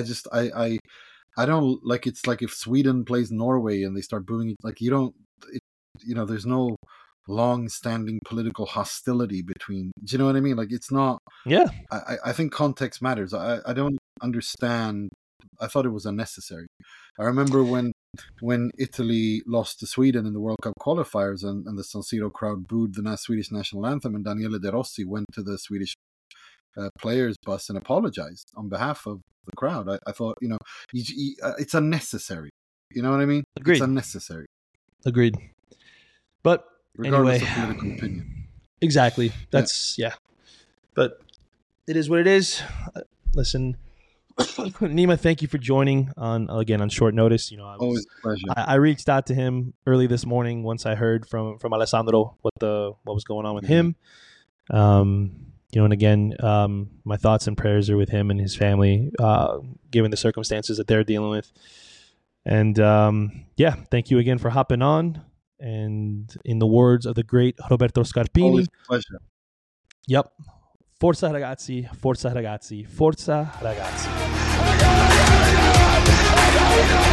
don't like. It's like if Sweden plays Norway and they start booing it. Like, there's no long-standing political hostility between. Do you know what I mean? Like, it's not. Yeah. I think context matters. I don't understand. I thought it was unnecessary. I remember when Italy lost to Sweden in the World Cup qualifiers and the San Siro crowd booed the Swedish national anthem, and Daniele De Rossi went to the Swedish players bus and apologized on behalf of the crowd. I thought, it's unnecessary. You know what I mean? Agreed. It's unnecessary. Agreed. But regardless anyway, of political opinion. Exactly. That's But it is what it is. Listen, Nima, thank you for joining on short notice. Always a pleasure. I reached out to him early this morning once I heard from Alessandro what was going on with him. And again, my thoughts and prayers are with him and his family, given the circumstances that they're dealing with. And thank you again for hopping on. And in the words of the great Roberto Scarpini, always a pleasure. Yep. Forza ragazzi, forza ragazzi, forza ragazzi.